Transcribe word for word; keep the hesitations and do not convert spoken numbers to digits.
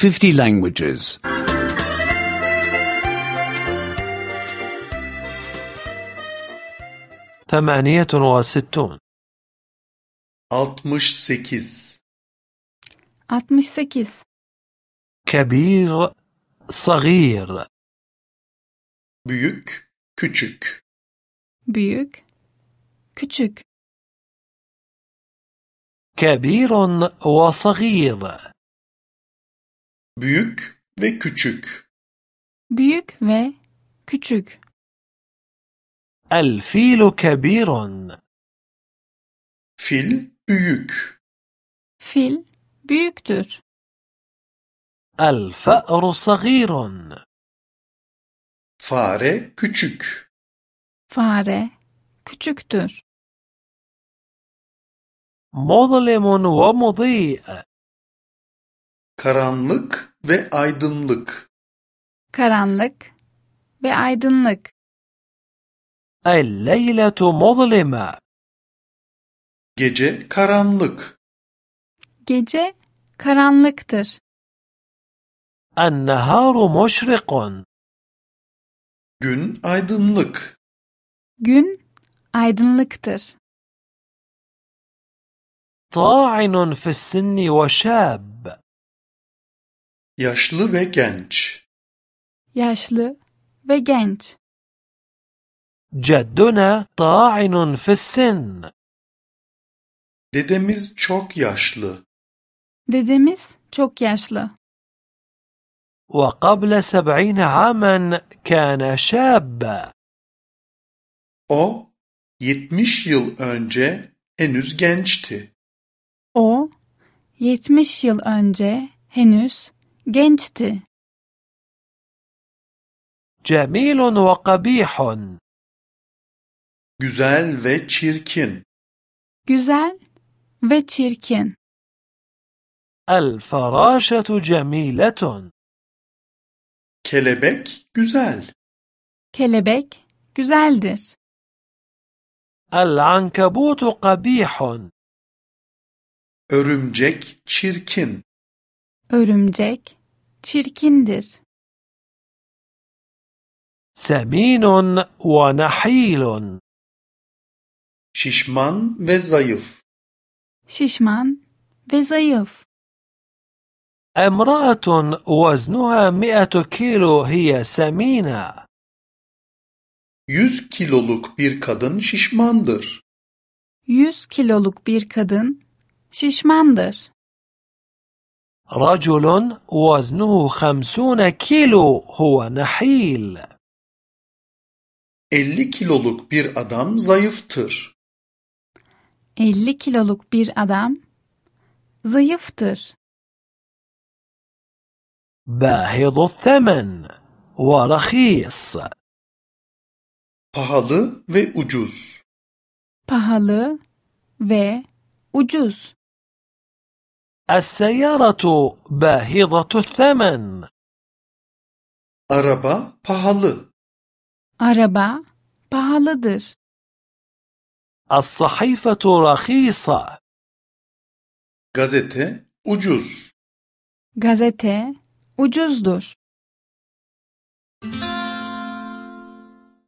fifty languages. ثمانية وستون. altmış sekiz. altmış sekiz. كبير صغير. Büyük, küçük. Büyük, küçük. كبير وصغير. Büyük ve küçük. Büyük ve küçük. الفيل كبير. Fil büyük. Fil büyüktür. الفأر صغير. Fare küçük. Fare küçüktür. مظلم ومضيء. Karanlık ve aydınlık. Karanlık ve aydınlık. الليلة مظلمة. Gece karanlık. Gece karanlıktır. النهار مشرق. Gün aydınlık. Gün aydınlıktır. طاعن في السن وشاب. Yaşlı ve genç. Yaşlı ve genç. جدنا طاعن في السن. Dedemiz çok yaşlı. Dedemiz çok yaşlı. وقبل سبعين عاما كان شابا. O yetmiş yıl önce henüz gençti. O yetmiş yıl önce henüz gençti. جميل وقبيح. Güzel ve çirkin. Güzel ve çirkin. الفراشة جميلة. Kelebek güzel. Kelebek güzeldir. العنكبوت قبيح. Örümcek çirkin. Örümcek çirkindir. سمين ونحيل. Şişman ve zayıf. Şişman ve zayıf. امرأة وزنها مئة كيلو هي سمينة. Yüz kiloluk bir kadın şişmandır. Yüz kiloluk bir kadın şişmandır. رجل وزنه خمسون كيلو هو نحيل. elli kiloluk bir adam zayıftır. elli kiloluk bir adam zayıftır. باهظ الثمن ورخيص. Pahalı ve ucuz. Pahalı ve ucuz. السيارة باهظة الثمن. Araba pahalı. Araba pahalıdır. الصحيفة رخيصة. Gazete ucuz. Gazete ucuzdur.